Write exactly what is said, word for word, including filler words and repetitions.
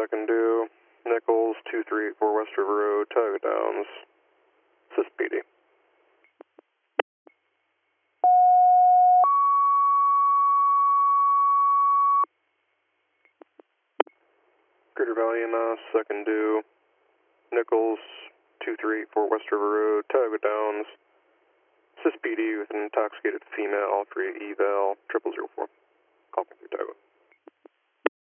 second due. Nichols, two three eight four West River Road, Tioga Downs. Assist P D. Greater Valley E M S, second due. Nichols, two three eight four West River Road, Tioga Downs. Assist P D with an intoxicated female, free eval, triple zero four. Call me through Tioga.